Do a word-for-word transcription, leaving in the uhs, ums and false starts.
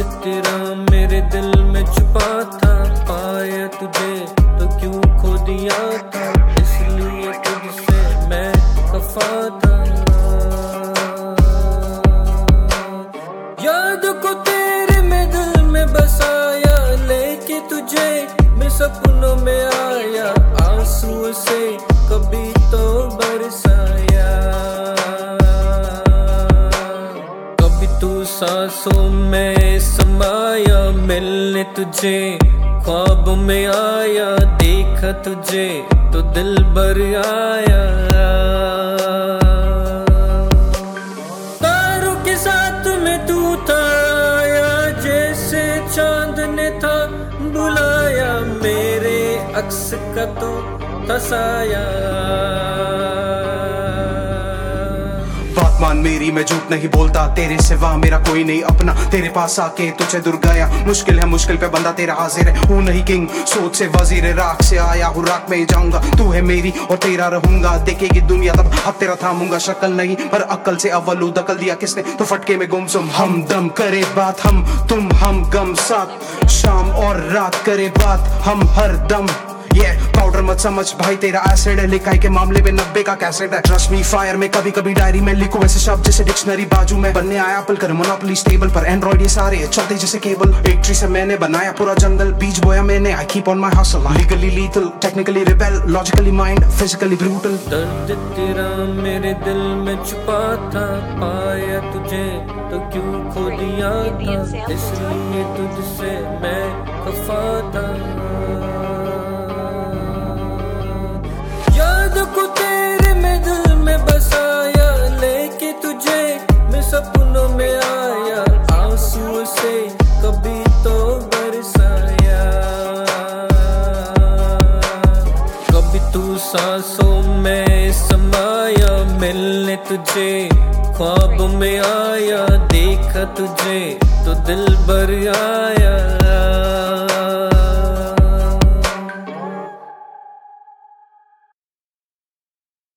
तेरा मेरे दिल में छुपा था, पाया तुझे तो क्यों खो दिया था, इसलिए तुझसे मैं खफा था। याद को तेरे में दिल में बसाया, लेके तुझे मैं सपनों में आया, आंसू से कभी तो बरसाया। कभी तू सांसों में समाया, मिलने तुझे ख्वाब में आया, देखा तुझे तो दिल भर आया। तारों के साथ में तू था आया, जैसे चांद ने था बुलाया, मेरे अक्स का तो था साया। बात मान मेरी, मैं झूठ नहीं बोलता, तेरे सिवा मेरा कोई नहीं अपना, तेरे पास आके तुझे दूर गया, मुश्किल है मुश्किल पे बंदा तेरा हाजिर है, हूँ नहीं किंग सोच से वजीर, राख से आया हूँ राख में ही जाऊंगा, तू है मेरी और तेरा रहूंगा, देखेगी दुनिया तब हाथ तेरा थामूंगा, शक्ल नहीं पर अक्ल से अव्वल दखल दिया किसने, तो फटके में गुमसुम हम दम करे बात, हम तुम हम गम साथ, शाम और रात करे बात हम हर दम। ये yeah, पाउडर मत समझ भाई तेरा एसिड है, लिखाई के मामले में नब्बे का कैसेट है, ट्रस्ट मी फायर में कभी कभी डायरी में लिखो ऐसे शब्द जैसे डिक्शनरी बाजू में, बनने आया एप्पल कर मोनोपोली स्टेबल पर एंड्रॉइड ये सारे चलते जैसे केबल, एक ट्री से मैंने बनाया पूरा जंगल, बीज बोया मैंने, I keep on my hustle, legally lethal technically rebel, logically mind physically brutal. दर्द तेरा मेरे दिल में छुपा था, पाया तुझे तो क्यों खो दिया था, इसलिए तुझसे मैं खफा था। याद को तेरे में दिल में बसाया, लेके तुझे मैं सपनों में आया, आंसू से कभी तो बरसाया। कभी तू सांसों में समाया, मिलने तुझे ख्वाब में आया, देखा तुझे तो दिल भर आया।